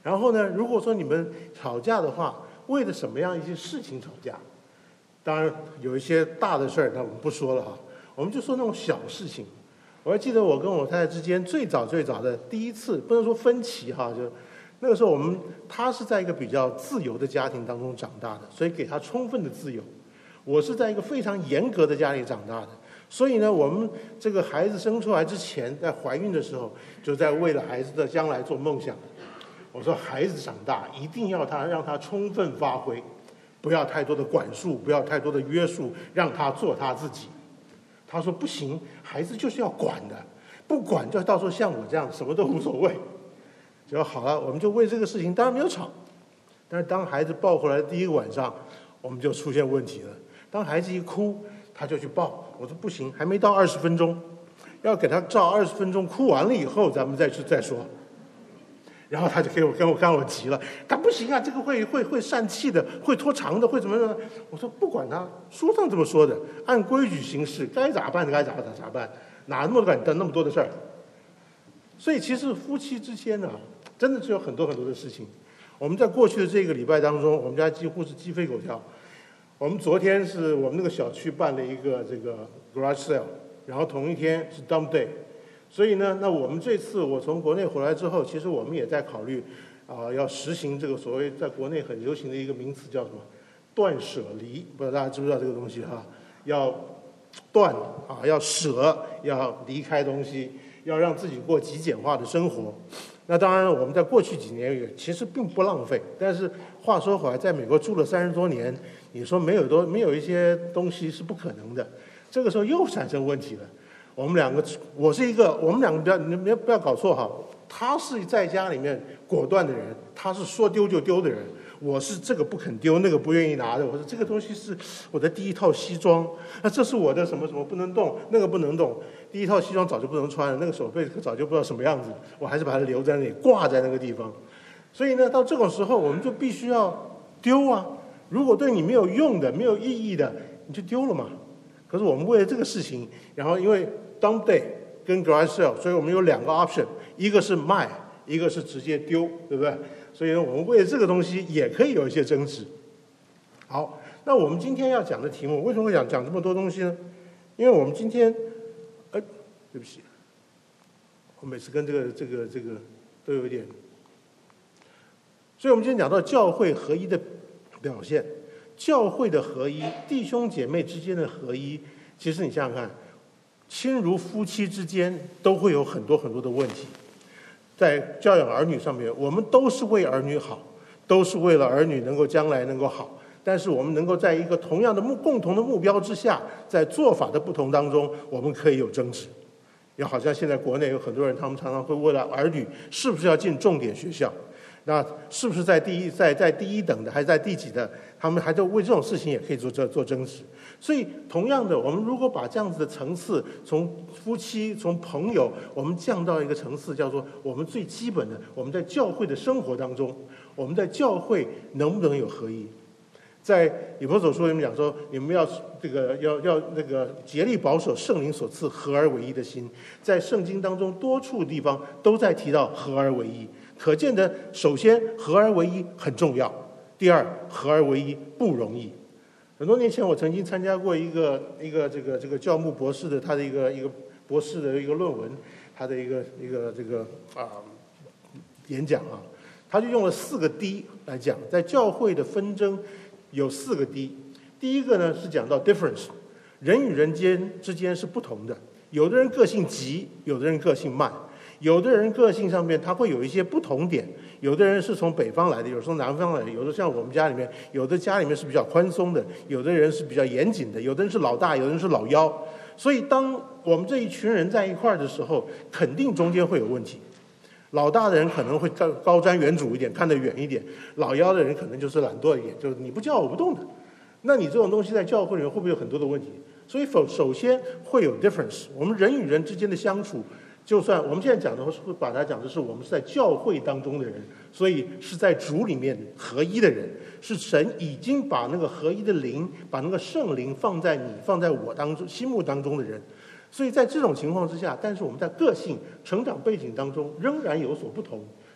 然后呢，如果说你们吵架的话，为了什么样一些事情吵架？当然有一些大的事儿，那我们不说了哈，我们就说那种小事情。我还记得我跟我太太之间最早的第一次，不能说分歧哈，就那个时候她是在一个比较自由的家庭当中长大的，所以给她充分的自由。我是在一个非常严格的家里长大的，所以呢，我们这个孩子生出来之前，在怀孕的时候，就在为了孩子的将来做梦想。我说孩子长大一定要让他充分发挥，不要太多的管束，不要太多的约束，让他做他自己。他说不行，孩子就是要管的，不管就到时候像我这样什么都无所谓。就好了，我们就为这个事情当然没有吵，但是当孩子抱回来的第一个晚上，我们就出现问题了。当孩子一哭，他就去抱。我说不行，还没到20分钟，要给他照20分钟，哭完了以后咱们再说。然后他就跟我急了，他不行啊，这个会疝气的，会拖长的，会怎么样？我说不管他，书上这么说的，按规矩行事，该咋办咋办，哪那么多的事儿？所以其实夫妻之间呢，真的是有很多的事情。我们在过去的这个礼拜当中，我们家几乎是鸡飞狗跳。我们昨天是我们那个小区办了一个这个 garage sale， 然后同一天是 dump day。所以呢，那我们这次我从国内回来之后，其实我们也在考虑，要实行这个所谓在国内很流行的一个名词叫什么“断舍离”，不知道大家知不知道这个东西哈？要断要舍，要离开东西，要让自己过极简化的生活。那当然，我们在过去几年也其实并不浪费，但是话说回来，在美国住了30多年，你说没有一些东西是不可能的，这个时候又产生问题了。我们两个不要搞错哈，他是在家里面果断的人，他是说丢就丢的人，我是这个不肯丢，那个不愿意拿的。我说这个东西是我的第一套西装，那这是我的什么不能动，那个不能动。第一套西装早就不能穿了，那个手背早就不知道什么样子，我还是把它留在那里，挂在那个地方。所以呢，到这种时候我们就必须要丢啊。如果对你没有用的、没有意义的，你就丢了嘛。可是我们为了这个事情，然后因为dump day 跟 garage sale， 所以我们有2个 option， 一个是卖，一个是直接丢，对不对？所以呢，我们为了这个东西也可以有一些争执。好，那我们今天要讲的题目，为什么会讲这么多东西呢？因为我们今天，对不起，我每次跟这个都有一点。所以我们今天讲到教会合一的表现，教会的合一，弟兄姐妹之间的合一，其实你想想看。亲如夫妻之间都会有很多的问题，在教养儿女上面，我们都是为儿女好，都是为了儿女能够将来能够好，但是我们能够在一个同样的共同的目标之下，在做法的不同当中，我们可以有争执。也好像现在国内有很多人，他们常常会为了儿女是不是要进重点学校，那是不是在第一等的，还是在第几的，他们还在为这种事情也可以做争执。所以同样的，我们如果把这样子的层次从夫妻从朋友我们降到一个层次，叫做我们最基本的，我们在教会的生活当中，我们在教会能不能有合一。在以弗所书里面讲说，你们要竭力保守圣灵所赐合而为一的心。在圣经当中多处地方都在提到合而为一，可见的首先合而为一很重要，第二合而为一不容易。很多年前，我曾经参加过一个教牧博士的他的一个博士的一个论文，他的一个演讲啊，他就用了4个 D 来讲，在教会的纷争有4个 D。第一个呢是讲到 difference， 人与人之间是不同的，有的人个性急，有的人个性慢，有的人个性上面他会有一些不同点。有的人是从北方来的，有的从南方来的，有的像我们家里面，有的家里面是比较宽松的，有的人是比较严谨的，有的人是老大，有的人是老幺。所以当我们这一群人在一块儿的时候，肯定中间会有问题。老大的人可能会高瞻远瞩一点，看得远一点，老幺的人可能就是懒惰一点，就是你不叫我不动的。那你这种东西在教会里面会不会有很多的问题？所以首先会有 difference， 我们人与人之间的相处，就算我们现在讲的话，是会把它讲的是我们是在教会当中的人，所以是在主里面合一的人，是神已经把那个合一的灵，把那个圣灵放在我当中心目当中的人。所以在这种情况之下，但是我们在个性成长背景当中仍然有所不同，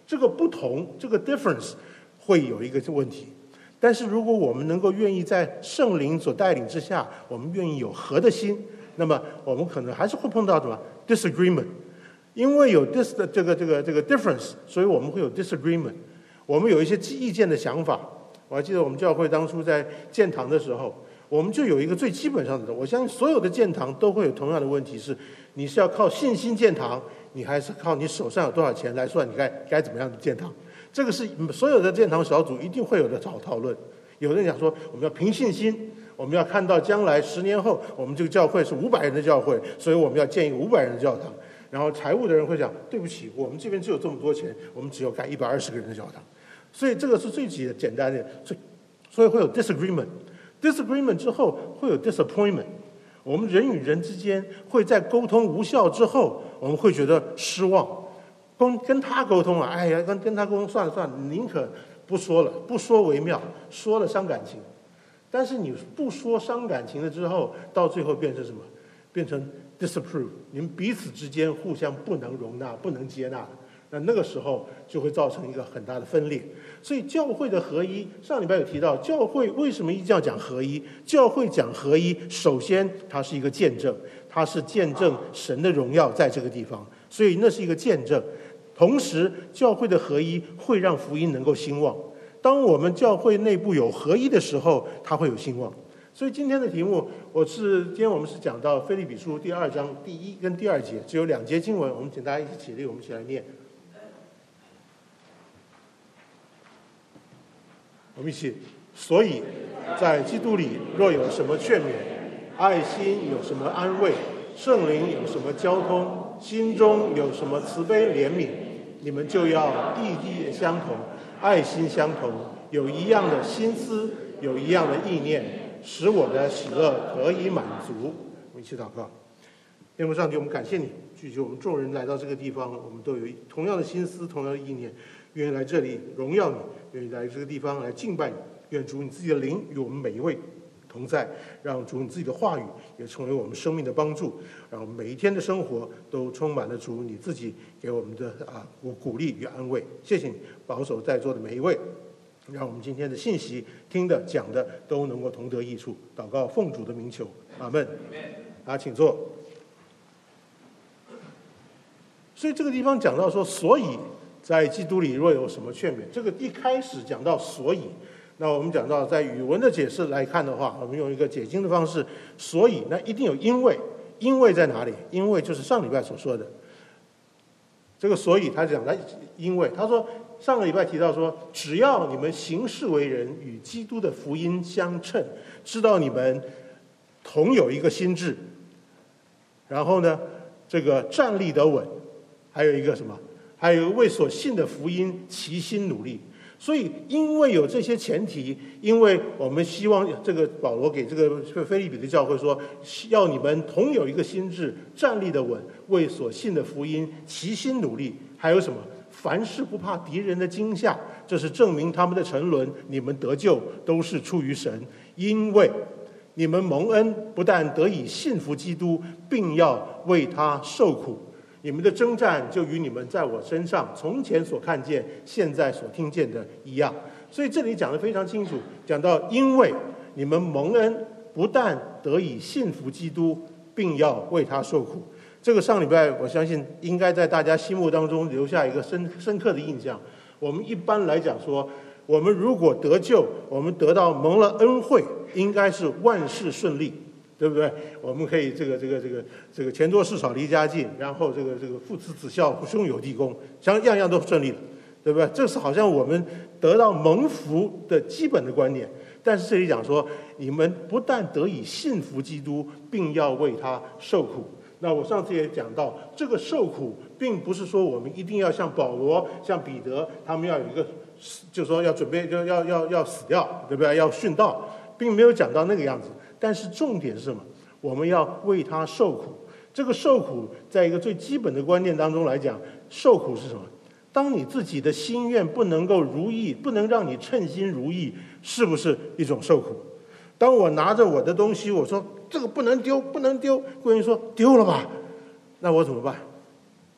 这个不同，这个 difference 会有一个问题。但是如果我们能够愿意在圣灵所带领之下，我们愿意有和的心，那么我们可能还是会碰到什么 disagreement。因为有这个 difference， 所以我们会有 disagreement。我们有一些意见的想法。我还记得我们教会当初在建堂的时候，我们就有一个最基本上的，我相信所有的建堂都会有同样的问题是：你是要靠信心建堂，你还是靠你手上有多少钱来算你该怎么样的建堂？这个是所有的建堂小组一定会有的讨论。有人讲说，我们要凭信心，我们要看到将来10年后，我们这个教会是500人的教会，所以我们要建一个500人的教堂。然后财务的人会讲，对不起，我们这边只有这么多钱，我们只有盖120个人的教堂。所以这个是最简单的，所以会有 disagreement。disagreement 之后会有 disappointment。我们人与人之间会在沟通无效之后，我们会觉得失望。跟他沟通啊，哎呀，跟他沟通算了，宁可不说了，不说为妙，说了伤感情。但是你不说伤感情了之后，到最后变成什么？变成 disapprove， 你们彼此之间互相不能容纳、不能接纳，那个时候就会造成一个很大的分裂。所以教会的合一，上礼拜有提到，教会为什么一定要讲合一？教会讲合一，首先它是一个见证，它是见证神的荣耀在这个地方，所以那是一个见证。同时，教会的合一会让福音能够兴旺。当我们教会内部有合一的时候，它会有兴旺。所以今天的题目，今天我们是讲到腓立比书第2章第1跟第2节，只有2节经文，我们请大家一起起立，我们一起来念。我们一起，所以在基督里若有什么劝勉，爱心有什么安慰，圣灵有什么交通，心中有什么慈悲怜悯，你们就要地相同，爱心相同，有一样的心思，有一样的意念，使我的喜乐可以满足。我们一起祷告。天父上帝，我们感谢你，聚集我们众人来到这个地方，我们都有同样的心思，同样的意念，愿意来这里荣耀你，愿意来这个地方来敬拜你。愿主你自己的灵与我们每一位同在，让主你自己的话语也成为我们生命的帮助，让我们每一天的生活都充满了主你自己给我们的鼓励与安慰。谢谢你保守在座的每一位，让我们今天的信息听的讲的都能够同得益处。祷告奉主的名求，阿们。大家请坐。所以这个地方讲到说，所以在基督里若有什么劝勉，这个一开始讲到所以，那我们讲到在语文的解释来看的话，我们用一个解经的方式，所以那一定有因为，因为在哪里？因为就是上礼拜所说的这个，所以他讲的因为，他说上个礼拜提到说，只要你们行事为人与基督的福音相称，知道你们同有一个心志，然后呢，这个站立得稳，还有一个什么？还有为所信的福音齐心努力。所以因为有这些前提，因为我们希望这个保罗给这个腓立比的教会说，要你们同有一个心志，站立得稳，为所信的福音齐心努力。还有什么？凡事不怕敌人的惊吓，这是证明他们的沉沦，你们得救都是出于神，因为你们蒙恩，不但得以信服基督，并要为他受苦。你们的征战就与你们在我身上从前所看见、现在所听见的一样。所以这里讲得非常清楚，讲到因为你们蒙恩，不但得以信服基督，并要为他受苦。这个上礼拜我相信应该在大家心目当中留下一个深刻的印象。我们一般来讲说，我们如果得救，我们得到蒙了恩惠，应该是万事顺利，对不对？我们可以这个钱多事少离家近，然后这个父慈子孝兄友弟恭，像样样都顺利了，对不对？这是好像我们得到蒙福的基本的观念。但是这里讲说，你们不但得以信服基督，并要为他受苦。那我上次也讲到，这个受苦并不是说我们一定要像保罗、像彼得，他们要有一个，就是说要准备就要死掉，对不对？要殉道，并没有讲到那个样子。但是重点是什么？我们要为他受苦。这个受苦，在一个最基本的观念当中来讲，受苦是什么？当你自己的心愿不能够如意，不能让你称心如意，是不是一种受苦？当我拿着我的东西，我说这个不能丢，不能丢，贵人说丢了吧，那我怎么办？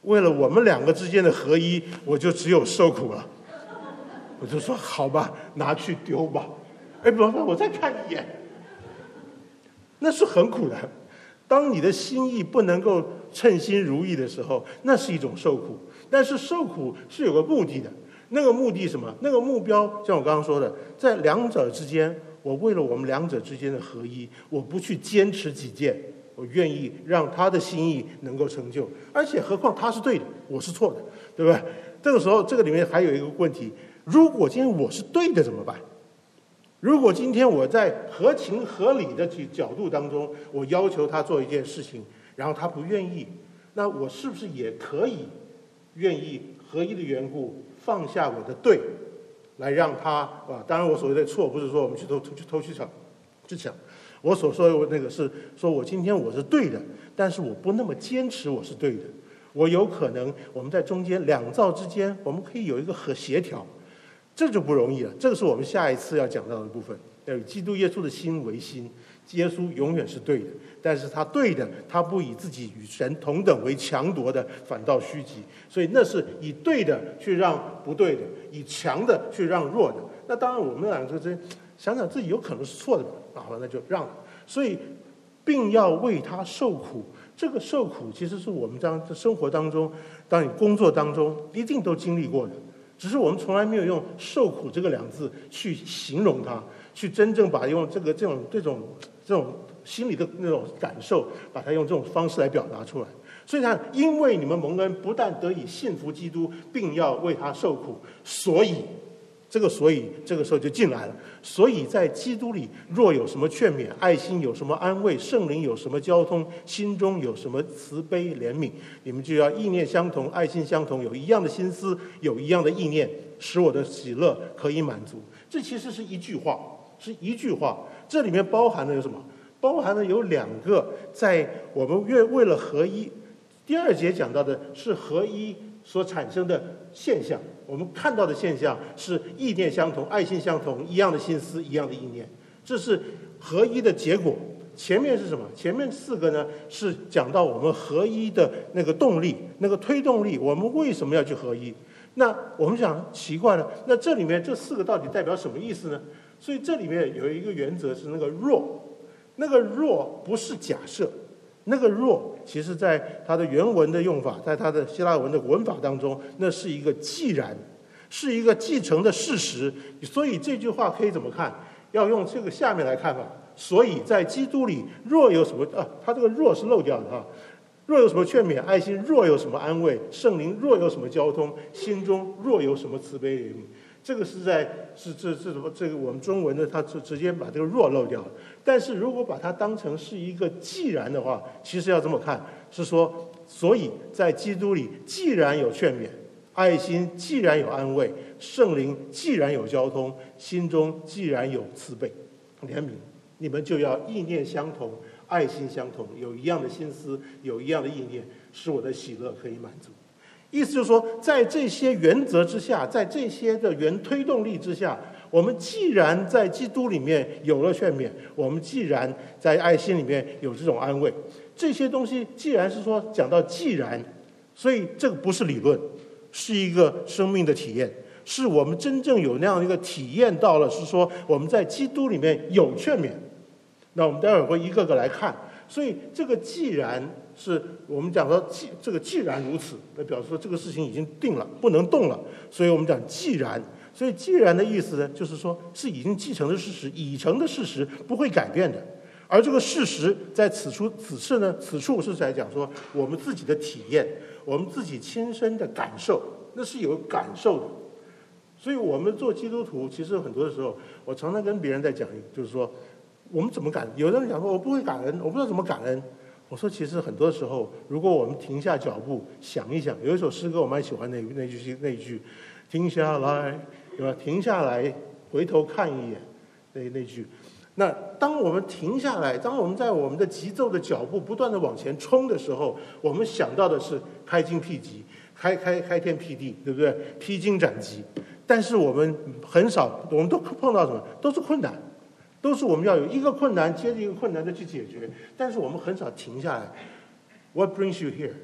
为了我们两个之间的合一，我就只有受苦了。我就说好吧，拿去丢吧。哎，不，我再看一眼，那是很苦的。当你的心意不能够称心如意的时候，那是一种受苦。但是受苦是有个目的的，那个目的什么？那个目标，像我刚刚说的，在两者之间，我为了我们两者之间的合一，我不去坚持己见，我愿意让他的心意能够成就。而且何况他是对的，我是错的，对不对？这个时候，这个里面还有一个问题：如果今天我是对的怎么办？如果今天我在合情合理的角度当中，我要求他做一件事情，然后他不愿意，那我是不是也可以愿意合一的缘故放下我的对，来让他啊？当然，我所谓的错不是说我们去偷去抢，我所说的那个是说我今天我是对的，但是我不那么坚持我是对的，我有可能我们在中间两造之间，我们可以有一个协调。这就不容易了，这个是我们下一次要讲到的部分。要以基督耶稣的心为心，耶稣永远是对的，但是他对的，他不以自己与神同等为强夺的，反倒虚己。所以那是以对的去让不对的，以强的去让弱的。那当然，我们两个之间想想自己有可能是错的吧，好了，那就让。所以，并要为他受苦。这个受苦其实是我们在生活当中，当你工作当中一定都经历过的。只是我们从来没有用受苦这个两字去形容它，去真正把用这种心理的那种感受，把它用这种方式来表达出来。所以呢，因为你们蒙恩，不但得以信服基督，并要为他受苦，所以这个时候就进来了。所以在基督里，若有什么劝勉，爱心有什么安慰，圣灵有什么交通，心中有什么慈悲怜悯，你们就要意念相同，爱心相同，有一样的心思，有一样的意念，使我的喜乐可以满足。这其实是一句话，这里面包含了有什么？包含了有两个，在我们为了合一。第二节讲到的是合一所产生的现象，我们看到的现象是意念相同，爱心相同，一样的心思，一样的意念，这是合一的结果。前面是什么？前面四个呢是讲到我们合一的那个动力，那个推动力，我们为什么要去合一？那我们想奇怪了，那这里面这四个到底代表什么意思呢？所以这里面有一个原则是那个若，那个若不是假设，那个若其实在它的原文的用法，在它的希腊文的文法当中，那是一个既然，是一个继承的事实。所以这句话可以怎么看？要用这个下面来看吧。所以在基督里，若有什么它这个若是漏掉的啊。若有什么劝勉，爱心若有什么安慰，圣灵若有什么交通，心中若有什么慈悲怜悯。这个这个我们中文的，它直接把这个若漏掉了。但是如果把它当成是一个既然的话，其实要这么看，是说，所以在基督里，既然有劝勉，爱心既然有安慰，圣灵既然有交通，心中既然有慈悲怜悯，你们就要意念相同，爱心相同，有一样的心思，有一样的意念，使我的喜乐可以满足。意思就是说，在这些原则之下，在这些的原推动力之下，我们既然在基督里面有了劝勉，我们既然在爱心里面有这种安慰，这些东西既然是说讲到既然，所以这个不是理论，是一个生命的体验，是我们真正有那样一个体验到了，是说我们在基督里面有劝勉。那我们待会儿会一个个来看。所以这个既然是我们讲说这个既然如此，那表示说这个事情已经定了，不能动了。所以我们讲既然，所以既然的意思呢，就是说是已经继承的事实，已成的事实不会改变的。而这个事实在此处是在讲说我们自己的体验，我们自己亲身的感受，那是有感受的。所以我们做基督徒，其实很多的时候，我常常跟别人在讲，就是说我们怎么感？有的人讲说我不会感恩，我不知道怎么感恩。我说其实很多时候，如果我们停下脚步想一想，有一首诗歌我蛮喜欢那句，停下来，对吧？停下来，回头看一眼，那句。那当我们停下来，当我们在我们的急骤的脚步不断的往前冲的时候，我们想到的是开荆辟棘，开天辟地，对不对？披荆斩棘。但是我们很少，我们都碰到什么？都是困难。都是我们要有一个困难接着一个困难的去解决，但是我们很少停下来。What brings you here？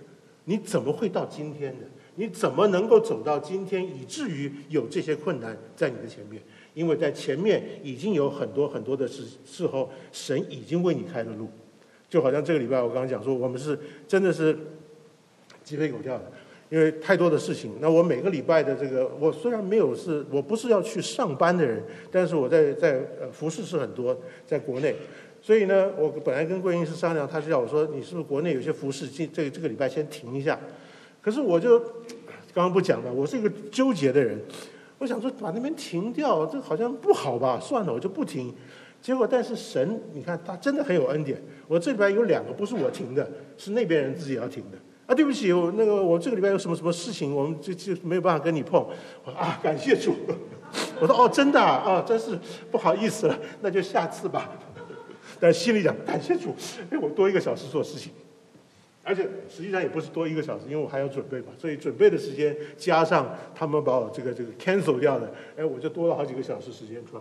你怎么会到今天的？你怎么能够走到今天，以至于有这些困难在你的前面？因为在前面已经有很多很多的时候，神已经为你开了路。就好像这个礼拜我刚刚讲说，我们是真的是鸡飞狗跳的，因为太多的事情。那我每个礼拜的这个，我虽然我不是要去上班的人，但是我在服事是很多，在国内。所以呢，我本来跟桂英是商量，他是要我说，你是不是国内有些服事，这个礼拜先停一下？可是我就刚刚不讲了，我是一个纠结的人，我想说把那边停掉，这好像不好吧？算了，我就不停。结果，但是神，你看他真的很有恩典。我这礼拜有2个不是我停的，是那边人自己要停的。啊，对不起，我这个礼拜有什么事情，我们就没有办法跟你碰。我说啊，感谢主。我说哦，真的啊，真是不好意思了，那就下次吧。但心里讲感谢主，我多1个小时做事情。而且实际上也不是多1个小时，因为我还要准备嘛，所以准备的时间加上他们把我这个 cancel 掉的，我就多了好几个小时时间出来。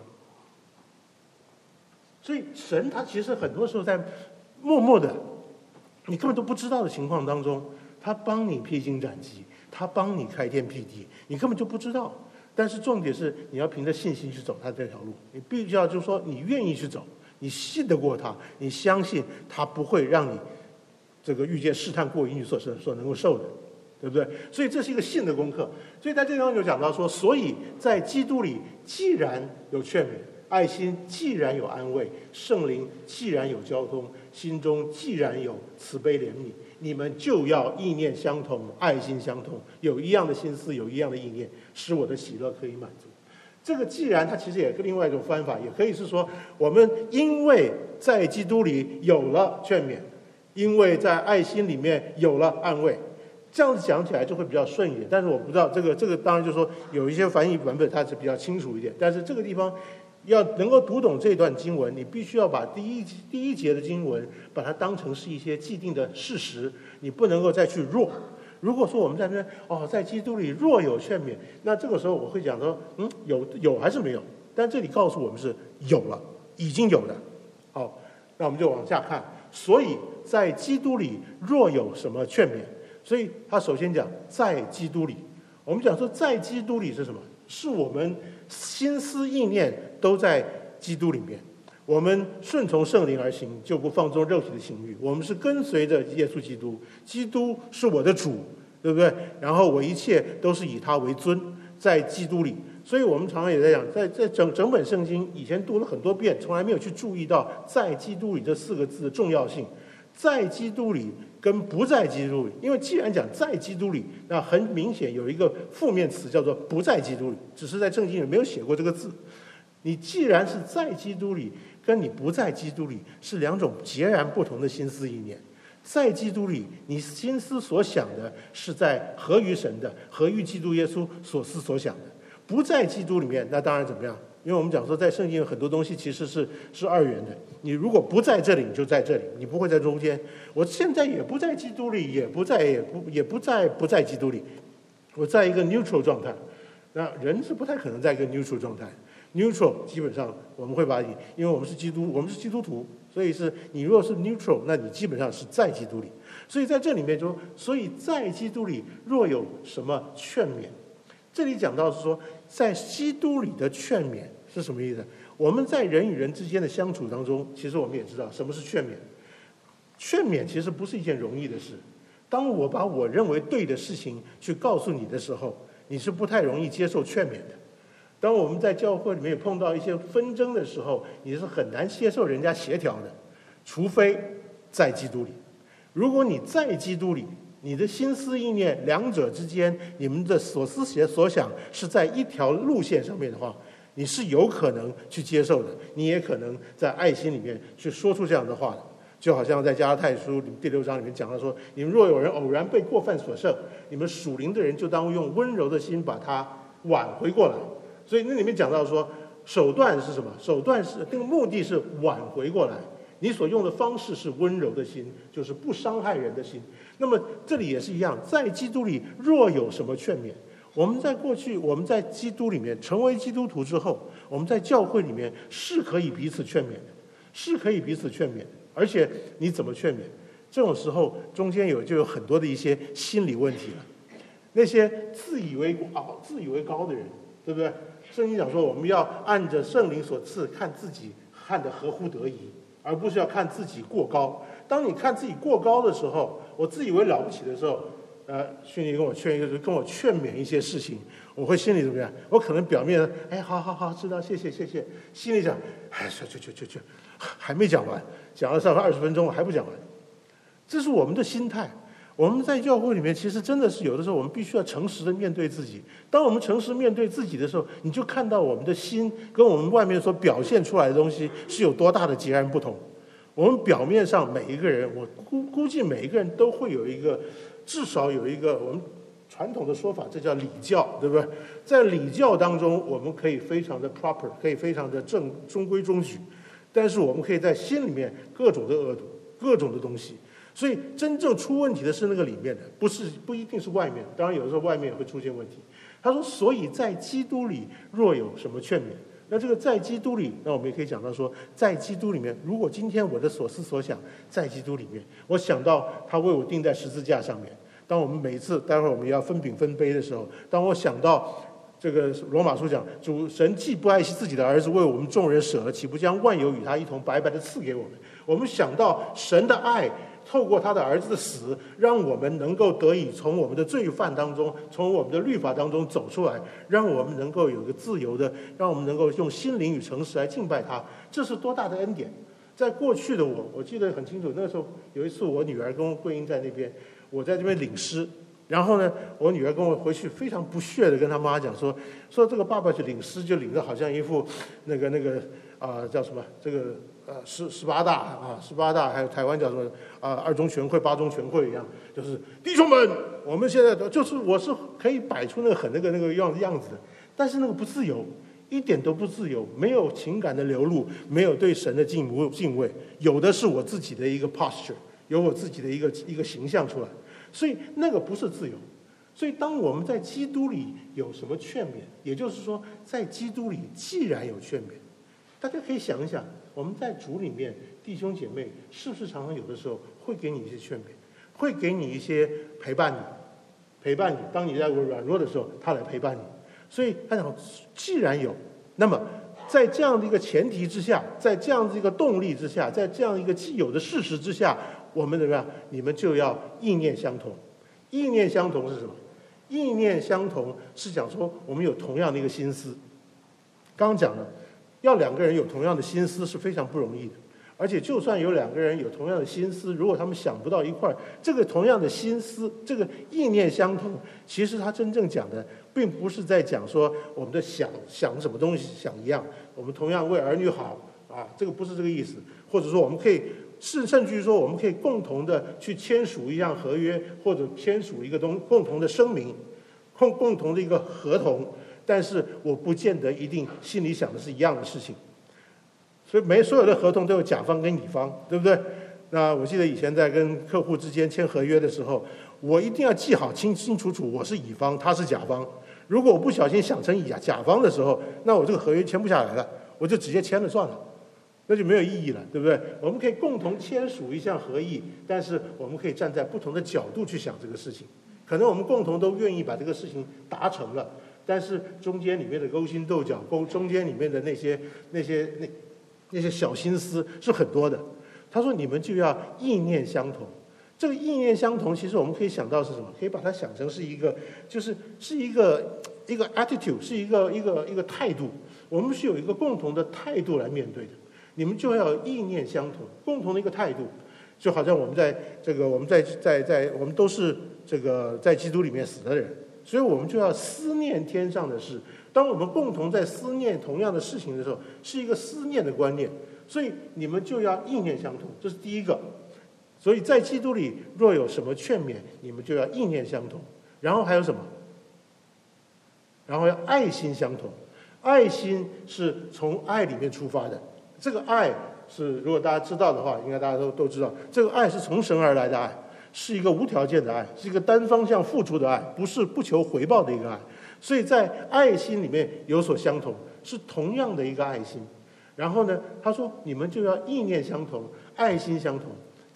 所以神他其实很多时候在默默的，你根本都不知道的情况当中，他帮你披荆斩棘，他帮你开天辟地，你根本就不知道。但是重点是你要凭着信心去走他这条路，你必须要就是说你愿意去走，你信得过他，你相信他不会让你这个遇见试探过于你所能够受的，对不对？所以这是一个信的功课。所以在这地方就讲到说，所以在基督里既然有劝勉，爱心既然有安慰，圣灵既然有交通，心中既然有慈悲怜悯，你们就要意念相同，爱心相同，有一样的心思，有一样的意念，使我的喜乐可以满足。这个既然它其实也是另外一种方法，也可以是说我们因为在基督里有了劝勉，因为在爱心里面有了安慰，这样子讲起来就会比较顺一点。但是我不知道这个当然就是说有一些翻译版本它是比较清楚一点，但是这个地方要能够读懂这段经文，你必须要把第一节的经文把它当成是一些既定的事实，你不能够再去弱。如果说我们在那边在基督里若有劝勉，那这个时候我会讲说，有还是没有？但这里告诉我们是有了，已经有了。好，那我们就往下看。所以在基督里若有什么劝勉，所以他首先讲在基督里。我们讲说在基督里是什么？是我们心思意念都在基督里面。我们顺从圣灵而行，就不放纵肉体的情欲。我们是跟随着耶稣基督，基督是我的主，对不对？然后我一切都是以他为尊，在基督里。所以我们常常也在讲，在整本圣经以前读了很多遍，从来没有去注意到在基督里这4个字的重要性。在基督里跟不在基督里，因为既然讲在基督里，那很明显有一个负面词叫做不在基督里，只是在圣经里没有写过这个字。你既然是在基督里，跟你不在基督里是2种截然不同的心思意念。在基督里，你心思所想的是在合于神的，合于基督耶稣所思所想的。不在基督里面，那当然怎么样？因为我们讲说，在圣经有很多东西其实是2元的。你如果不在这里，你就在这里，你不会在中间。我现在也不在基督里，也不在基督里，我在一个 neutral 状态。那人是不太可能在一个 neutral 状态。neutral 基本上我们会把你，因为我们是基督徒，所以是你如果是 neutral， 那你基本上是在基督里。所以在这里面说，所以在基督里若有什么劝勉，这里讲到是说，在基督里的劝勉是什么意思？我们在人与人之间的相处当中，其实我们也知道什么是劝勉。劝勉其实不是一件容易的事。当我把我认为对的事情去告诉你的时候，你是不太容易接受劝勉的。当我们在教会里面碰到一些纷争的时候，你是很难接受人家协调的，除非在基督里。如果你在基督里，你的心思意念2者之间，你们的所思所想是在一条路线上面的话，你是有可能去接受的，你也可能在爱心里面去说出这样的话的。就好像在加拉太书第6章里面讲到说，你们若有人偶然被过犯所胜，你们属灵的人就当用温柔的心把他挽回过来。所以那里面讲到说，手段是什么？手段是这个目的是挽回过来，你所用的方式是温柔的心，就是不伤害人的心。那么这里也是一样，在基督里若有什么劝勉，我们在过去，我们在基督里面成为基督徒之后，我们在教会里面是可以彼此劝勉的，是可以彼此劝勉的。而且你怎么劝勉？ 这种时候中间就有很多的一些心理问题了。那些自以为高的人，对不对？圣经讲说，我们要按着圣灵所赐，看自己看得合乎得宜，而不是要看自己过高。当你看自己过高的时候，我自以为了不起的时候，训练跟我劝勉一些事情，我会心里怎么样？我可能表面好，知道，谢谢，心里讲，去，还没讲完，讲了20分钟了还不讲完，这是我们的心态。我们在教会里面，其实真的是有的时候，我们必须要诚实的面对自己。当我们诚实面对自己的时候，你就看到我们的心跟我们外面所表现出来的东西是有多大的截然不同。我们表面上每一个人，我估计每一个人都会有一个，至少有一个我们传统的说法，这叫礼教，对不对？在礼教当中，我们可以非常的 proper， 可以非常的中规中矩，但是我们可以在心里面各种的恶毒，各种的东西。所以真正出问题的是那个里面的，不一定是外面。当然有的时候外面也会出现问题。他说，所以在基督里若有什么劝勉，那这个在基督里，那我们也可以讲到说，在基督里面，如果今天我的所思所想在基督里面，我想到他为我钉在十字架上面。当我们每一次待会儿我们要分饼分杯的时候，当我想到这个罗马书讲，主神既不爱惜自己的儿子，为我们众人舍了，岂不将万有与他一同白白的赐给我们？我们想到神的爱，透过他的儿子的死，让我们能够得以从我们的罪犯当中，从我们的律法当中走出来，让我们能够有个自由的，让我们能够用心灵与诚实来敬拜他。这是多大的恩典！在过去的我记得很清楚，那时候有一次我女儿跟桂英在那边，我在这边领诗，然后呢，我女儿跟我回去非常不屑的跟她妈讲说这个爸爸去领诗，就领的好像一副那个叫什么这个18大，还有台湾叫什么2中全会、8中全会一样，就是弟兄们，我们现在我是可以摆出那个很那个样子的，但是那个不自由，一点都不自由，没有情感的流露，没有对神的敬畏，有的是我自己的一个 posture， 有我自己的一个形象出来，所以那个不是自由。所以当我们在基督里有什么劝勉，也就是说在基督里既然有劝勉，大家可以想一想，我们在主里面弟兄姐妹是不是常常有的时候会给你一些劝勉，会给你一些陪伴你，当你在软弱的时候他来陪伴你。所以他讲既然有，那么在这样的一个前提之下，在这样的一个动力之下，在这样一个既有的事实之下，我们怎么样？你们就要意念相同。意念相同是什么？意念相同是讲说我们有同样的一个心思。刚刚讲了，要两个人有同样的心思是非常不容易的，而且就算有两个人有同样的心思，如果他们想不到一块儿，这个同样的心思，这个意念相同，其实他真正讲的并不是在讲说我们的想什么东西想一样，我们同样为儿女好这个不是这个意思，或者说我们可以甚至于说我们可以共同的去签署一样合约，或者签署一个共同的声明，共同的一个合同，但是我不见得一定心里想的是一样的事情。所以所有的合同都有甲方跟乙方，对不对？那我记得以前在跟客户之间签合约的时候，我一定要记好清楚我是乙方，他是甲方。如果我不小心想成甲方的时候，那我这个合约签不下来了，我就直接签了算了，那就没有意义了，对不对？我们可以共同签署一项合议，但是我们可以站在不同的角度去想这个事情。可能我们共同都愿意把这个事情达成了，但是中间里面的勾心斗角，中间里面的那些小心思是很多的。他说你们就要意念相同。这个意念相同，其实我们可以想到是什么？可以把它想成是一个，是一个 attitude， 是一个态度。我们是有一个共同的态度来面对的。你们就要意念相同，共同的一个态度。就好像我们我们都是这个在基督里面死的人，所以我们就要思念天上的事。当我们共同在思念同样的事情的时候，是一个思念的观念，所以你们就要意念相同，这是第一个。所以在基督里若有什么劝勉，你们就要意念相同。然后还有什么？然后要爱心相同。爱心是从爱里面出发的，这个爱是如果大家知道的话，应该大家都知道，这个爱是从神而来的爱，是一个无条件的爱，是一个单方向付出的爱，不是不求回报的一个爱。所以在爱心里面有所相同，是同样的一个爱心。然后呢，他说你们就要意念相同，爱心相同。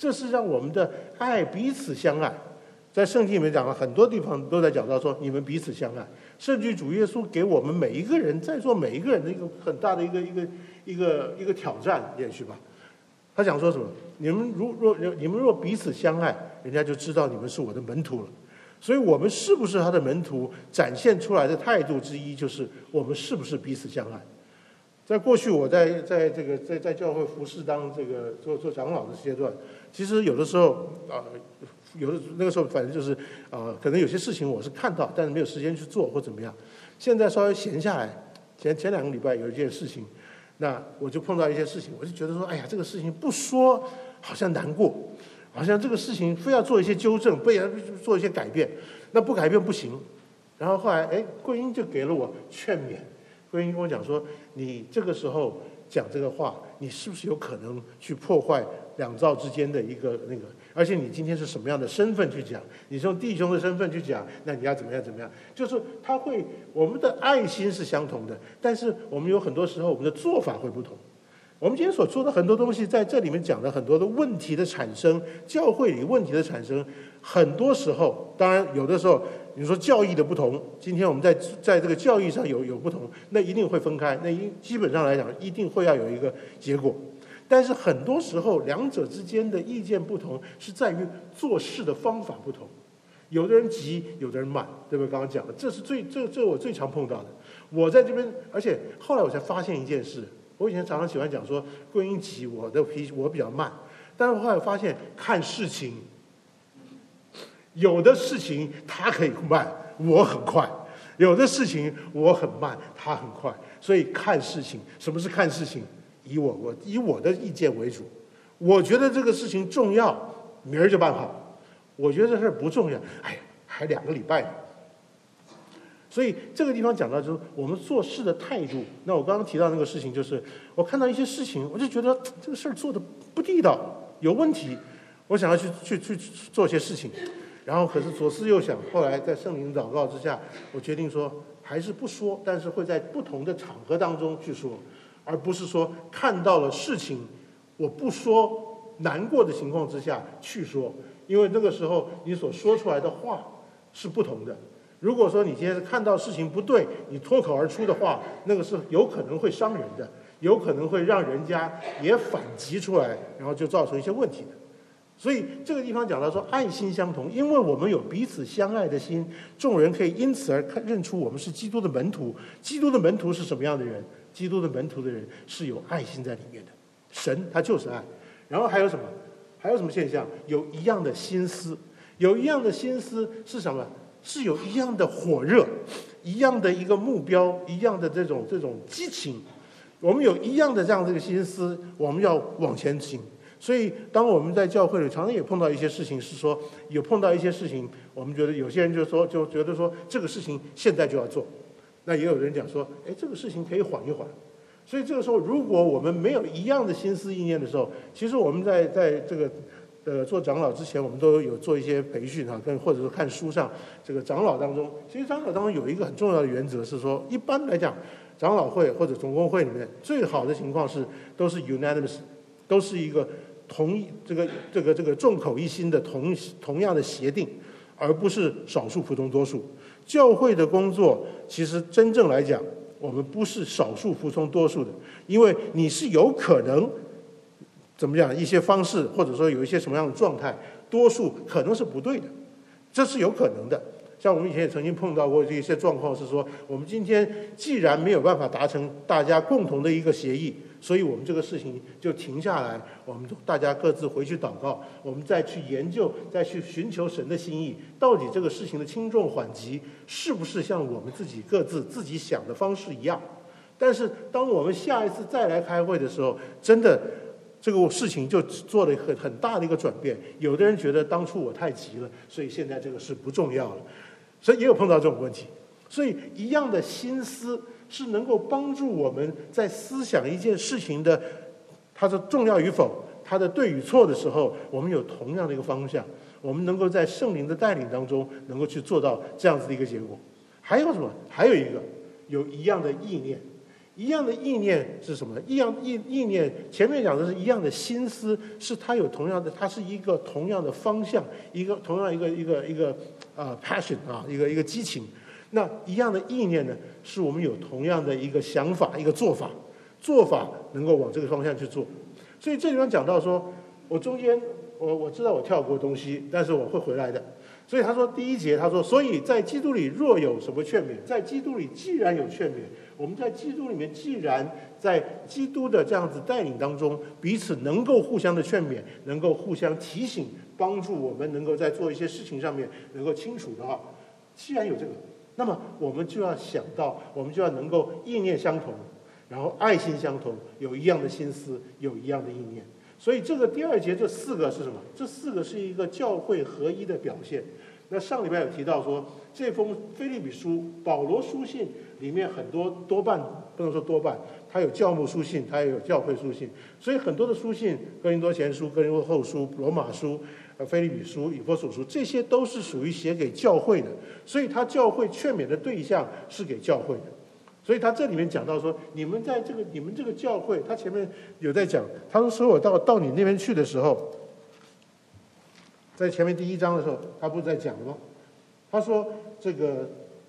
这是让我们的爱彼此相爱。在圣经里面讲了很多地方都在讲到说，你们彼此相爱。甚至主耶稣给我们每一个人，在座每一个人的一个很大的一个挑战，也许吧。他讲说什么？你们若彼此相爱，人家就知道你们是我的门徒了。所以我们是不是他的门徒，展现出来的态度之一，就是我们是不是彼此相爱。在过去我在教会服侍当这个做长老的阶段，其实有的时候那个时候反正就是可能有些事情我是看到，但是没有时间去做或怎么样。现在稍微闲下来，前2个礼拜有一件事情，那我就碰到一些事情，我就觉得说，哎呀，这个事情不说好像难过，好像这个事情非要做一些纠正，非要做一些改变，那不改变不行。然后后来桂英就给了我劝勉，桂英跟我讲说，你这个时候讲这个话，你是不是有可能去破坏两造之间的一个那个？而且你今天是什么样的身份去讲？你是用弟兄的身份去讲，那你要怎么样怎么样？就是他会，我们的爱心是相同的，但是我们有很多时候我们的做法会不同。我们今天所做的很多东西，在这里面讲的很多的问题的产生，教会里问题的产生，很多时候，当然有的时候你说教义的不同，今天我们在这个教义上有不同，那一定会分开，那基本上来讲一定会要有一个结果。但是很多时候两者之间的意见不同，是在于做事的方法不同。有的人急，有的人慢，对不对？刚刚讲的，这是这我最常碰到的。我在这边，而且后来我才发现一件事，我以前常常喜欢讲说桂英急，我比较慢，但是后来发现看事情，有的事情他可以慢，我很快；有的事情我很慢，他很快。所以看事情，什么是看事情？以我的意见为主，我觉得这个事情重要，明儿就办好；我觉得这事不重要，哎呀，还2个礼拜呢。所以这个地方讲到就是我们做事的态度。那我刚刚提到那个事情，就是我看到一些事情，我就觉得这个事儿做的不地道，有问题，我想要去做些事情。然后可是左思右想，后来在圣灵祷告之下，我决定说还是不说，但是会在不同的场合当中去说。而不是说看到了事情，我不说难过的情况之下去说，因为那个时候你所说出来的话是不同的。如果说你今天是看到事情不对，你脱口而出的话，那个是有可能会伤人的，有可能会让人家也反击出来，然后就造成一些问题的。所以这个地方讲到说爱心相同，因为我们有彼此相爱的心，众人可以因此而认出我们是基督的门徒。基督的门徒是什么样的人？基督的门徒的人是有爱心在里面的，神他就是爱。然后还有什么？还有什么现象？有一样的心思，有一样的心思是什么？是有一样的火热，一样的一个目标，一样的这种激情。我们有一样的这样的一个心思，我们要往前行。所以当我们在教会里常常也碰到一些事情，是说有碰到一些事情，我们觉得有些人就觉得说这个事情现在就要做。那也有人讲说，这个事情可以缓一缓。所以这个时候，如果我们没有一样的心思意念的时候，其实我们在这个做长老之前，我们都有做一些培训啊，或者说看书上这个长老当中，其实长老当中有一个很重要的原则是说，一般来讲，长老会或者总工会里面最好的情况是都是 unanimous， 都是一个这个众口一心的同样的协定，而不是少数服从多数。教会的工作其实真正来讲，我们不是少数服从多数的，因为你是有可能怎么讲一些方式，或者说有一些什么样的状态，多数可能是不对的，这是有可能的。像我们以前也曾经碰到过一些状况，是说我们今天既然没有办法达成大家共同的一个协议，所以我们这个事情就停下来，我们大家各自回去祷告，我们再去研究，再去寻求神的心意，到底这个事情的轻重缓急是不是像我们各自自己想的方式一样。但是当我们下一次再来开会的时候，真的这个事情就做了很大的一个转变。有的人觉得当初我太急了，所以现在这个事不重要了，所以也有碰到这种问题。所以一样的心思是能够帮助我们在思想一件事情的它的重要与否，它的对与错的时候，我们有同样的一个方向，我们能够在圣灵的带领当中能够去做到这样子的一个结果。还有什么？还有一个有一样的意念。 一样的意念是什么？意念前面讲的是一样的心思，是它有同样的，它是一个同样的方向，同样一个passion 啊，一个激情。那一样的意念呢，是我们有同样的一个想法，一个做法能够往这个方向去做。所以这里面讲到说，我中间我知道我跳过东西，但是我会回来的。所以他说第一节他说，所以在基督里若有什么劝勉，在基督里既然有劝勉，我们在基督里面既然在基督的这样子带领当中，彼此能够互相的劝勉，能够互相提醒，帮助我们能够在做一些事情上面能够清楚的话，既然有这个，那么我们就要想到，我们就要能够意念相同，然后爱心相同，有一样的心思，有一样的意念。所以这个第二节这4个是什么？这4个是一个教会合一的表现。那上礼拜有提到说，这封腓立比书保罗书信里面很多多半不能说多半，它有教牧书信，它也有教会书信，所以很多的书信，哥林多前书、哥林多后书、罗马书、腓立比书、以弗所书，这些都是属于写给教会的，所以他教会劝勉的对象是给教会的。所以他这里面讲到说，你们这个教会，他前面有在讲，他说我到你那边去的时候，在前面第1章的时候，他不是在讲了吗？他说这个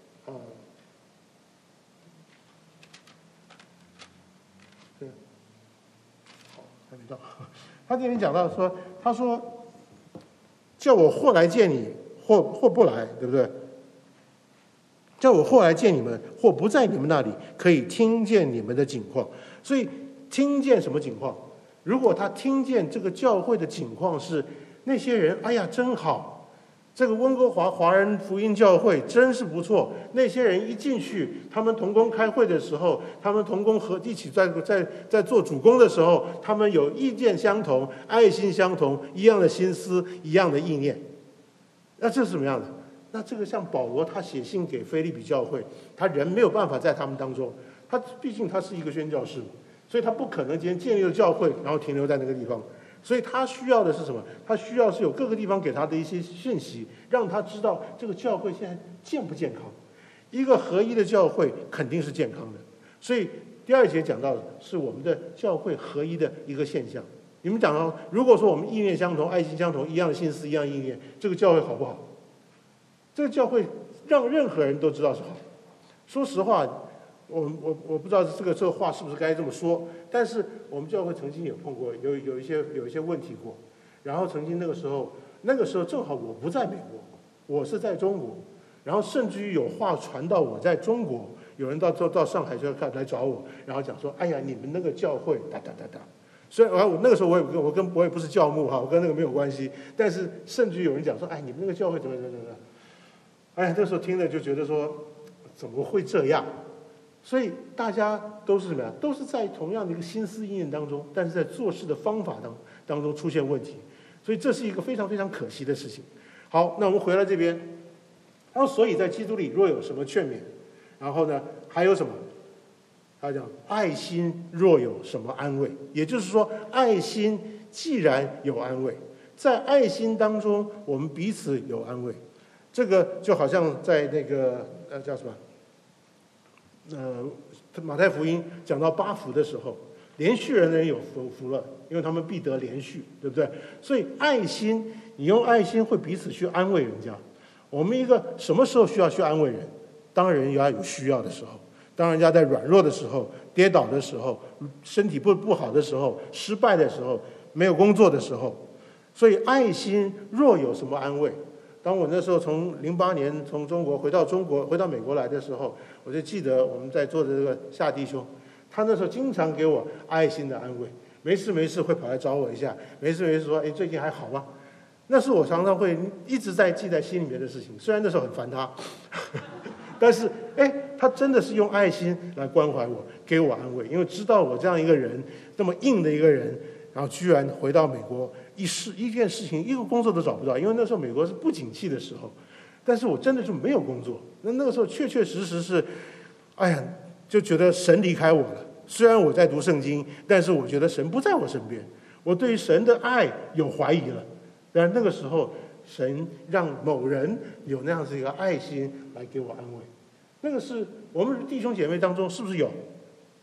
好还没到，他这边讲到说，他说叫我或来见你，或不来，对不对？叫我后来见你们，或不在你们那里，可以听见你们的景况。所以听见什么景况？如果他听见这个教会的景况是那些人，哎呀真好，这个温哥华华人福音教会真是不错。那些人一进去，他们同工开会的时候，他们同工一起在做主工的时候，他们有意见相同，爱心相同，一样的心思，一样的意念。那这是什么样的？那这个像保罗他写信给腓立比教会，他人没有办法在他们当中，他毕竟他是一个宣教士，所以他不可能今天建立了教会然后停留在那个地方，所以他需要的是什么？他需要是有各个地方给他的一些讯息，让他知道这个教会现在健不健康。一个合一的教会肯定是健康的，所以第2节讲到的是我们的教会合一的一个现象。你们讲到，如果说我们意念相同、爱心相同、一样的心思、一样的意念，这个教会好不好？这个教会让任何人都知道是好。说实话，我不知道这个话是不是该这么说，但是我们教会曾经有碰过有一些问题过，然后曾经那个时候正好我不在美国，我是在中国，然后甚至于有话传到我在中国，有人到上海就来找我，然后讲说，哎呀，你们那个教会哒。虽然我那个时候我也不是教牧哈，我跟那个没有关系，但是甚至于有人讲说，哎，你们那个教会怎么，哎，那时候听了就觉得说，怎么会这样？所以大家都是什么呀？都是在同样的一个心思意念当中，但是在做事的方法当中出现问题，所以这是一个非常非常可惜的事情。好，那我们回来这边，然后所以在基督里若有什么劝勉，然后呢还有什么？他讲爱心若有什么安慰，也就是说，爱心既然有安慰，在爱心当中我们彼此有安慰。这个就好像在那个叫什么马太福音讲到8福的时候，连续人有福了，因为他们必得连续，对不对？所以爱心，你用爱心会彼此去安慰人家。我们一个什么时候需要去安慰人？当人家有需要的时候，当人家在软弱的时候、跌倒的时候、身体不好的时候、失败的时候、没有工作的时候。所以爱心若有什么安慰？当我那时候从08年从中国回到美国来的时候，我就记得我们在座的这个夏弟兄，他那时候经常给我爱心的安慰，没事会跑来找我一下，没事说，哎，最近还好吗？那是我常常会一直在记在心里面的事情，虽然那时候很烦他，但是他真的是用爱心来关怀我，给我安慰，因为知道我这样一个人，这么硬的一个人，然后居然回到美国，一件事情一个工作都找不到，因为那时候美国是不景气的时候，但是我真的就没有工作。那个时候确实是，哎呀，就觉得神离开我了。虽然我在读圣经，但是我觉得神不在我身边，我对于神的爱有怀疑了。但那个时候，神让某人有那样子一个爱心来给我安慰。那个是我们弟兄姐妹当中是不是有？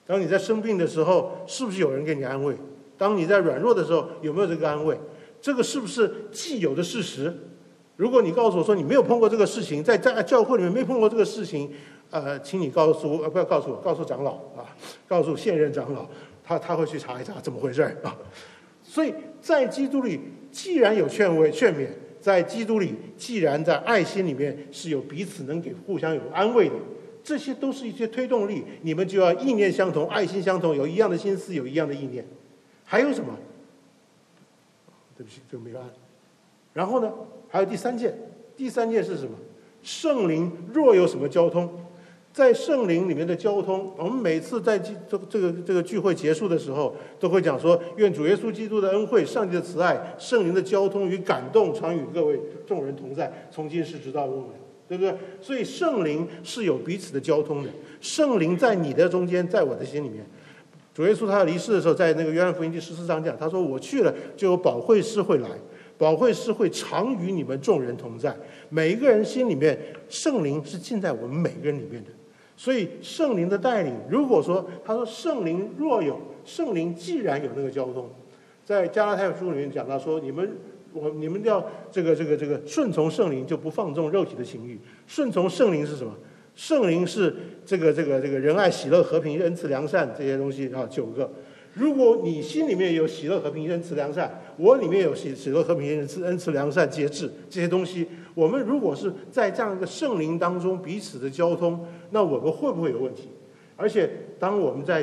当你在生病的时候，是不是有人给你安慰？当你在软弱的时候，有没有这个安慰？这个是不是既有的事实？如果你告诉我说你没有碰过这个事情，在教会里面没碰过这个事情，请你告诉我，不要告诉我，告诉长老啊，告诉现任长老，他会去查一查怎么回事啊。所以在基督里，既然有劝勉，在基督里，既然在爱心里面是有彼此能给互相有安慰的，这些都是一些推动力。你们就要意念相同，爱心相同，有一样的心思，有一样的意念。还有什么？对不起，这个没有按。然后呢，还有第三件是什么？圣灵若有什么交通，在圣灵里面的交通，我们每次在这个聚会结束的时候，都会讲说：愿主耶稣基督的恩惠、上帝的慈爱、圣灵的交通与感动，常与各位众人同在，从今世直到永远，对不对？所以圣灵是有彼此的交通的。圣灵在你的中间，在我的心里面。主耶稣他要离世的时候，在那个约翰福音第14章讲，他说：我去了，就有保惠师会来，保惠师会常与你们众人同在。每一个人心里面，圣灵是进在我们每个人里面的。所以圣灵的带领，如果说他说圣灵若有，圣灵既然有那个交通，在加拉太书里面讲到说，你们要这个顺从圣灵，就不放纵肉体的情欲。顺从圣灵是什么？圣灵是这个仁爱、喜乐、和平、恩慈、良善这些东西啊，9个。如果你心里面有喜乐、和平、恩慈、良善，我里面有喜乐、和平、恩慈、良善、节制这些东西，我们如果是在这样一个圣灵当中彼此的交通，那我们会不会有问题？而且当我们在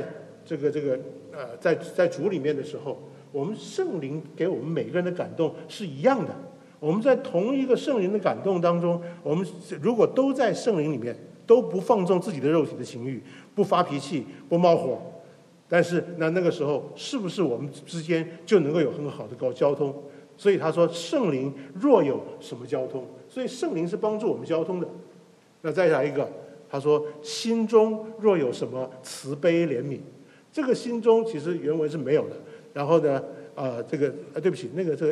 在主里面的时候，我们圣灵给我们每个人的感动是一样的。我们在同一个圣灵的感动当中，我们如果都在圣灵里面，都不放纵自己的肉体的情欲，不发脾气，不冒火，但是那个时候是不是我们之间就能够有很好的交通？所以他说圣灵若有什么交通，所以圣灵是帮助我们交通的。那再来一个，他说心中若有什么慈悲怜悯，这个心中其实原文是没有的。然后呢，对不起，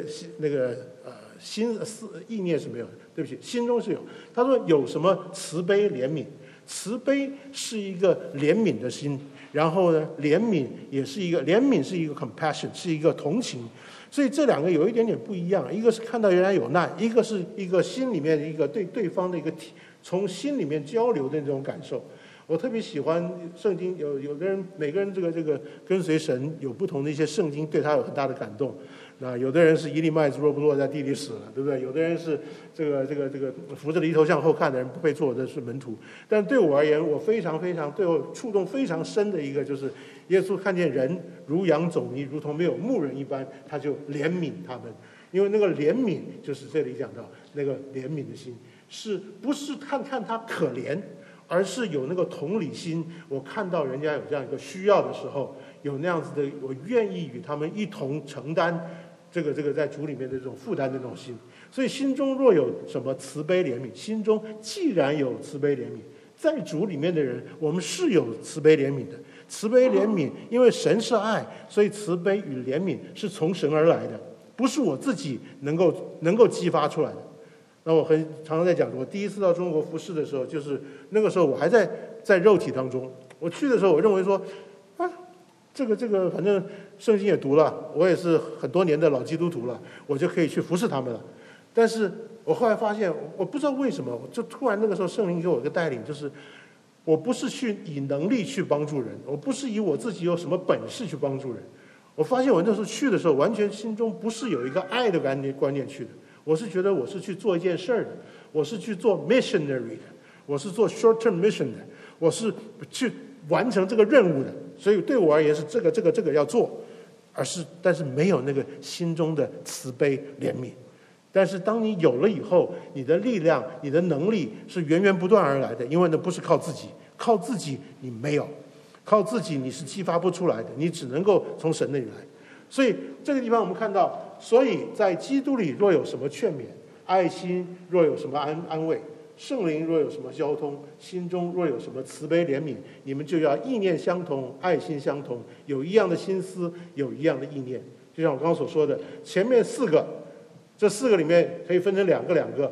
意念是没有的，对不起，心中是有。他说有什么慈悲怜悯？慈悲是一个怜悯的心，然后呢，怜悯是一个 compassion， 是一个同情。所以这两个有一点点不一样，一个是看到人家有难，一个是一个心里面的一个对对方的一个从心里面交流的那种感受。我特别喜欢圣经，有的人每个人这个跟随神有不同的一些圣经，对他有很大的感动。那有的人是一粒麦子若不落在地里死了，对不对？有的人是这个扶着犁头向后看的人不配做的是门徒。但对我而言，我非常对我触动非常深的一个，就是耶稣看见人如羊走迷，如同没有牧人一般，他就怜悯他们。因为那个怜悯就是这里讲到那个怜悯的心，是不是看他可怜，而是有那个同理心。我看到人家有这样一个需要的时候，有那样子的，我愿意与他们一同承担这个在主里面的这种负担的那种心。所以心中若有什么慈悲怜悯，心中既然有慈悲怜悯，在主里面的人，我们是有慈悲怜悯的。慈悲怜悯，因为神是爱，所以慈悲与怜悯是从神而来的，不是我自己能够激发出来的。那我常常在讲，我第一次到中国服侍的时候，就是那个时候我还在肉体当中。我去的时候，我认为说，这个反正圣经也读了，我也是很多年的老基督徒了，我就可以去服侍他们了。但是我后来发现，我不知道为什么，就突然那个时候圣灵给我一个带领，就是我不是去以能力去帮助人，我不是以我自己有什么本事去帮助人。我发现我那时候去的时候，完全心中不是有一个爱的观念去的。我是觉得我是去做一件事儿的，我是去做 missionary 的，我是做 short-term mission 的，我是去完成这个任务的。所以对我而言是这个要做，但是没有那个心中的慈悲怜悯。但是当你有了以后，你的力量、你的能力是源源不断而来的，因为那不是靠自己你没有，靠自己你是激发不出来的，你只能够从神那里来。所以这个地方我们看到，所以在基督里若有什么劝勉，爱心若有什么安慰，圣灵若有什么交通，心中若有什么慈悲怜悯，你们就要意念相同，爱心相同，有一样的心思，有一样的意念。就像我刚刚所说的，前面4个，这4个里面可以分成两个，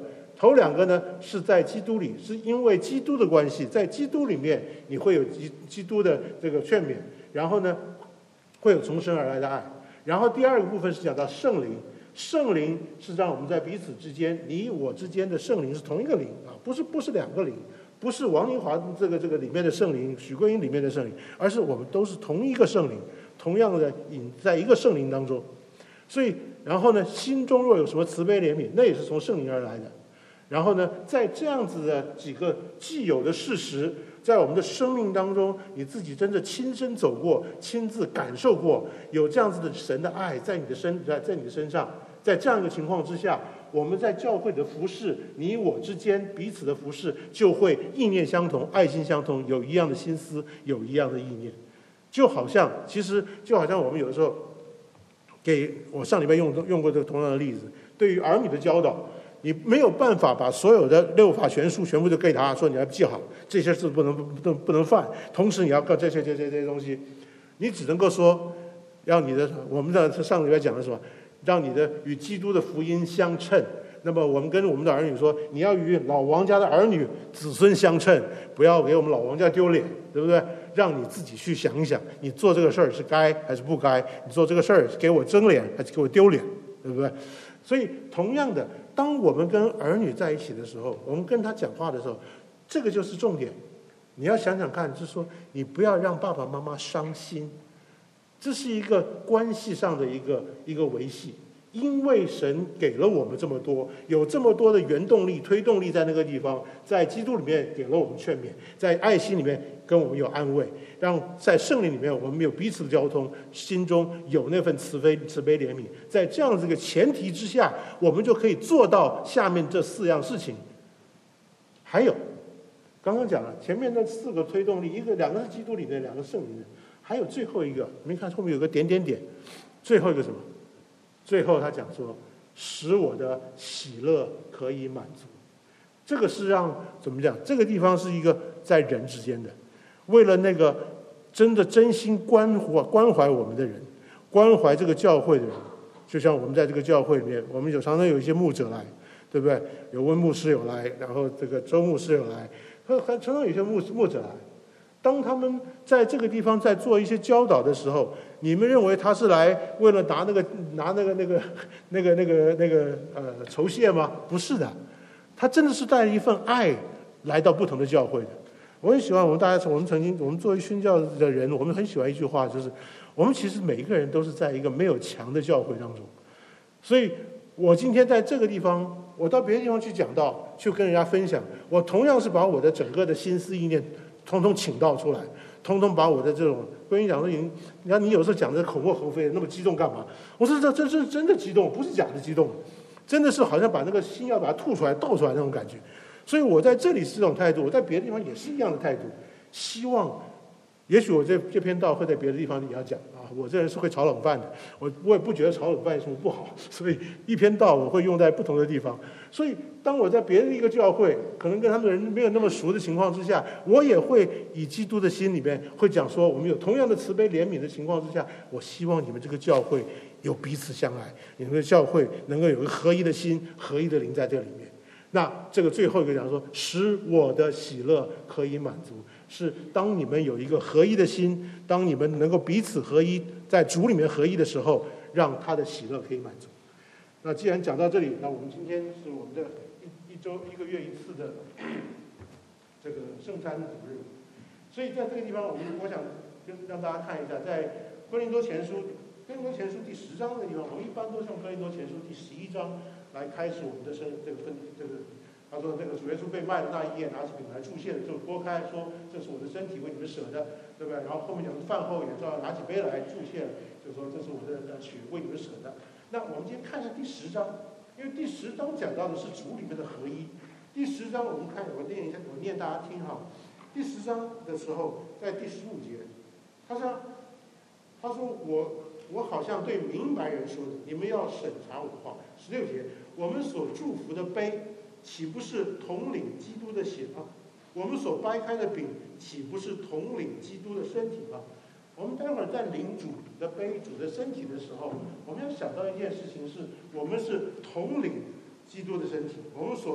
头两个呢是在基督里，是因为基督的关系，在基督里面你会有基督的这个劝勉，然后呢会有从生而来的爱。然后第二个部分是讲到圣灵，圣灵是让我们在彼此之间，你我之间的圣灵是同一个灵啊，不是两个灵，不是王宁华这个里面的圣灵，许桂英里面的圣灵，而是我们都是同一个圣灵，同样的隐在一个圣灵当中。所以然后呢，心中若有什么慈悲怜悯，那也是从圣灵而来的。然后呢，在这样子的几个既有的事实，在我们的生命当中，你自己真的亲身走过，亲自感受过，有这样子的神的爱在你的身上，在这样一个情况之下，我们在教会的服事，你我之间彼此的服事，就会意念相同，爱心相同，有一样的心思，有一样的意念。就好像我们有的时候，我上礼拜用过这个同样的例子，对于儿女的教导。你没有办法把所有的六法全书全部都给他说，你要记好这些字不能犯，同时你要告这些东西，你只能够说，让你的我们的上个礼拜讲的是什么？让你的与基督的福音相称。那么我们跟我们的儿女说，你要与老王家的儿女子孙相称，不要给我们老王家丢脸，对不对？让你自己去想一想，你做这个事儿是该还是不该？你做这个事儿给我争脸还是给我丢脸，对不对？所以同样的，当我们跟儿女在一起的时候，我们跟他讲话的时候，这个就是重点。你要想想看，就是说你不要让爸爸妈妈伤心，这是一个关系上的一个维系。因为神给了我们这么多，有这么多的原动力、推动力在那个地方，在基督里面给了我们劝勉，在爱心里面跟我们有安慰，让在圣灵里面我们有彼此的交通，心中有那份慈悲怜悯。在这样子一个前提之下，我们就可以做到下面这4样事情。还有，刚刚讲了前面那4个推动力，两个是基督里面，2个圣灵的，还有最后一个，你们看后面有个点，最后一个什么？最后他讲说，使我的喜乐可以满足。这个是让怎么讲？这个地方是一个在人之间的，为了那个真心关怀我们的人，关怀这个教会的人。就像我们在这个教会里面，我们常常有一些牧者来，对不对？有温牧师有来，然后这个周牧师有来，常常有些牧者来。当他们在这个地方在做一些教导的时候，你们认为他是来为了拿酬谢吗？不是的，他真的是带着一份爱来到不同的教会的。我很喜欢我们作为宣教的人，我们很喜欢一句话，就是我们其实每一个人都是在一个没有墙的教会当中。所以我今天在这个地方，我到别的地方去讲道，去跟人家分享，我同样是把我的整个的心思意念通通倾倒出来，通通把我的这种跟你讲说，你看你有时候讲的口沫横飞，那么激动干嘛？我说这是真的激动，不是假的激动，真的是好像把那个心要把它吐出来、倒出来那种感觉。所以我在这里是这种态度，我在别的地方也是一样的态度。希望，也许我这篇道会在别的地方也要讲啊。我这人是会炒冷饭的，我也不觉得炒冷饭有什么不好，所以一篇道我会用在不同的地方。所以当我在别的一个教会，可能跟他们人没有那么熟的情况之下，我也会以基督的心里面会讲说，我们有同样的慈悲怜悯的情况之下，我希望你们这个教会有彼此相爱，你们的教会能够有一个合一的心、合一的灵在这里面。那这个最后一个讲说，使我的喜乐可以满足，是当你们有一个合一的心，当你们能够彼此合一，在主里面合一的时候，让他的喜乐可以满足。那既然讲到这里，那我们今天是我们的1个月1次的这个圣餐主日，所以在这个地方，我想让大家看一下，在哥林多前书第10章的地方，我们一般都是用哥林多前书第11章来开始我们的他说这个主耶稣被卖的那一夜，拿起饼来祝谢的，就拨开说这是我的身体为你们舍的，对不对？然后后面讲饭后也照样拿起杯来祝谢了，就说这是我的血为你们舍的。那我们今天看一下第10章，因为第10章讲到的是主里面的合一。第10章我们看，我念一下，我念大家听哈。第10章的时候，在第15节，他说我好像对明白人说的，你们要审查我的话。16节，我们所祝福的杯，岂不是统领基督的血吗？我们所掰开的饼，岂不是统领基督的身体吗？我们待会儿在领主的杯、主的身体的时候，我们要想到一件事情是，我们是统领基督的身体，我们所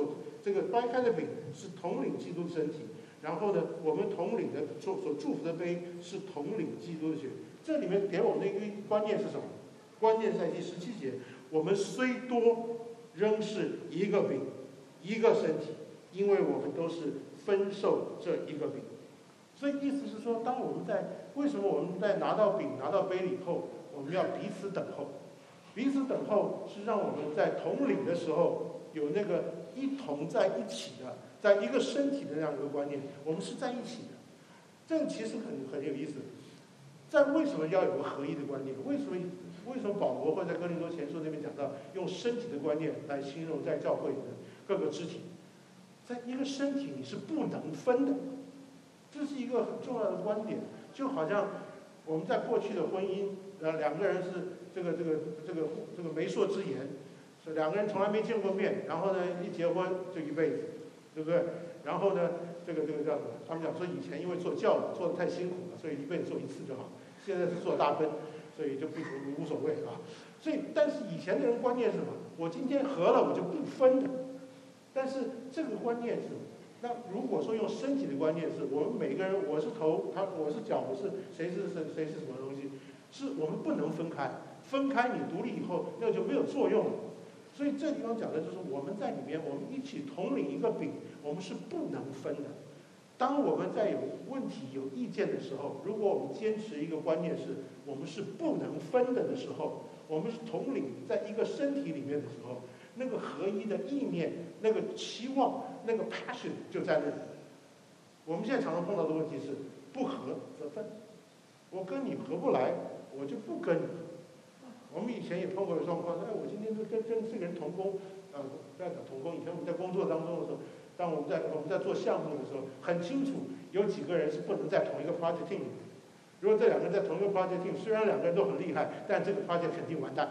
这个掰开的饼是统领基督的身体，然后呢，我们统领的所祝福的杯是统领基督的血。这里面给我们的一个观念是什么？关键在第17节，我们虽多，仍是一个饼，一个身体，因为我们都是分受这一个饼。所以意思是说，当我们为什么我们在拿到饼、拿到杯以后，我们要彼此等候？彼此等候是让我们在统领的时候有那个一同在一起的，在一个身体的这样一个观念，我们是在一起的。这个其实很有意思。为什么要有个合一的观念？为什么保罗会在哥林多前书那边讲到用身体的观念来形容在教会里的各个肢体？在一个身体你是不能分的，这是一个很重要的观点。就好像我们在过去的婚姻，两个人是这个媒妁之言，是两个人从来没见过面，然后呢一结婚就一辈子，对不对？然后呢这个叫什么？他们讲说以前因为做教育做得太辛苦了，所以一辈子做一次就好。现在是做大奔，所以就无所谓啊。所以，但是以前的人观念是什么？我今天合了，我就不分的。但是这个观念是，那如果说用身体的观念是，我们每个人，我是头，我是脚，我是谁是什么东西，是我们不能分开。分开你独立以后，那就没有作用了。所以这地方讲的就是我们在里面，我们一起统领一个饼，我们是不能分的。当我们在有问题、有意见的时候，如果我们坚持一个观念是我们是不能分的时候，我们是统领在一个身体里面的时候，那个合一的意念、那个期望、那个 passion 就在那里。我们现在常常碰到的问题是不合则分，我跟你合不来，我就不跟你合。我们以前也碰过的状况，我今天跟这个人同工，不要讲同工，以前我们在工作当中的时候。当我们在做项目的时候，很清楚有几个人是不能在同一个 project team 里面。如果这两个人在同一个 project team， 虽然两个人都很厉害，但这个 project 肯定完蛋。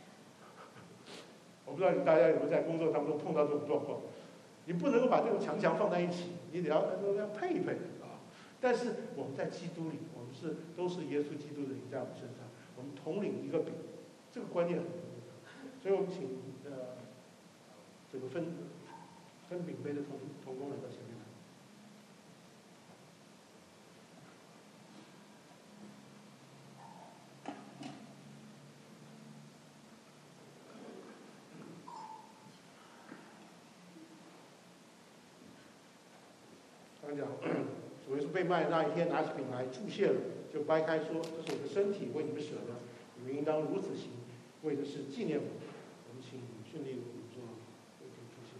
我不知道大家有没有在工作当中碰到这种状况。你不能够把这种强放在一起，你得要配一配啊。但是我们在基督里，我们都是耶稣基督的灵在我们身上，我们统领一个饼，这个观念很重要。所以我们请这个分饼杯的同工来到前面来。刚讲，主耶稣被卖的那一天，拿起饼来祝谢了，就掰开说：“这是我的身体，为你们舍的，你们应当如此行，为的是纪念我。”我们请训练做祝谢。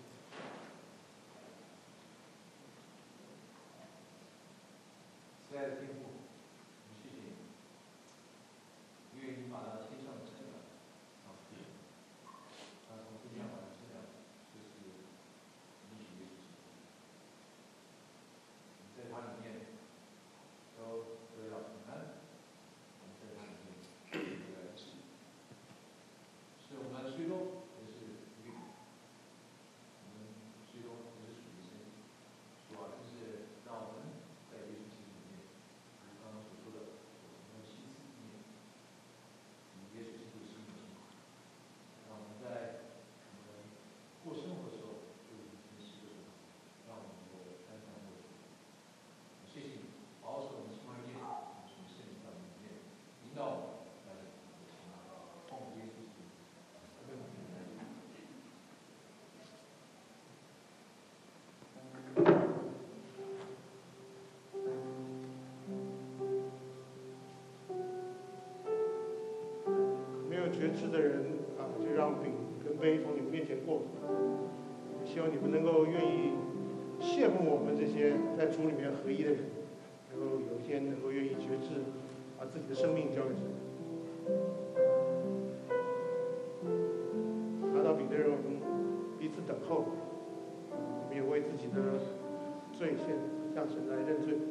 亲爱的天父，谢谢你，因为你把那天上的真的告诉我们，那从天上来的真的就是你许耶稣基督，你在它里面都得到平安，我们在它里面得到治愈，是我们最终也是与我们最终也是属于神，主啊，就是让我们在耶稣基督里面。刚刚所说的，我们心思意念，以耶稣基督的心意，让我们在过生活的时候就已经是个让我们能够安详过生活。谢谢你保守我们心怀念，从圣经上里面引导我们来奉耶稣基督。 觉知的人就让饼跟杯从你们面前过。希望你们能够愿意羡慕我们这些在主里面合一的人，能够有一天能够愿意觉知，把自己的生命交给神。拿到饼的人，我们彼此等候，我们也为自己的罪向神来认罪。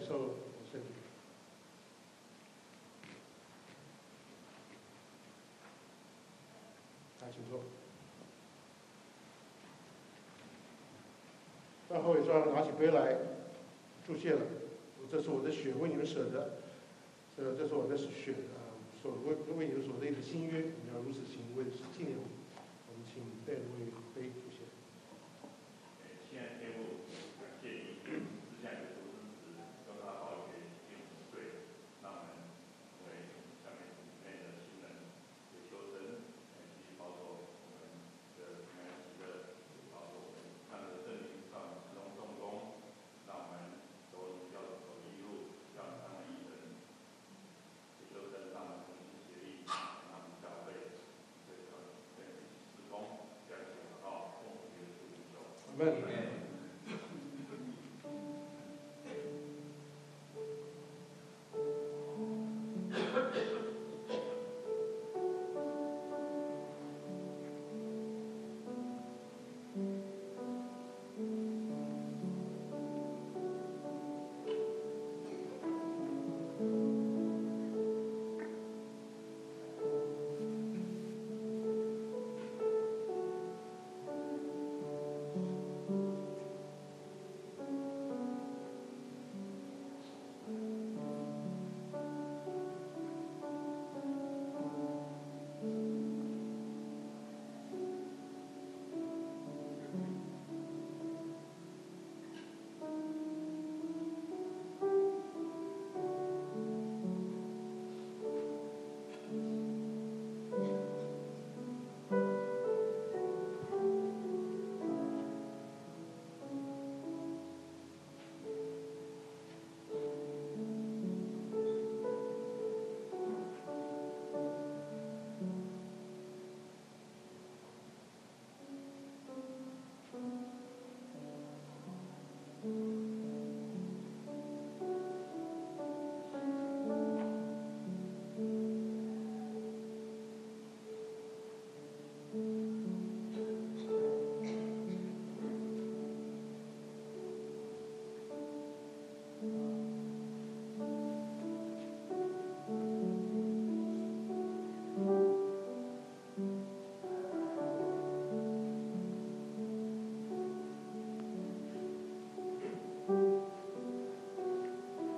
受圣体。请坐。让后尾庄拿起杯来，祝谢了。这是我的血，为你们舍的。这是我的血所为你们所立的新约，你要如此行，为的是纪念我。我们请戴路为杯祝谢。 亲爱的天父，感谢你赐下你的独生子，用他宝血洗净我们的罪，让我们成为下面里面的新人。也求神继续保守我们的平安喜乐，保守我们让你的圣灵上始终动工，让我们走你要走的一路，要当为义人。也求神让我们同心协力，让我们教会这个施工，这样祷告，奉主耶稣名求。 阿门。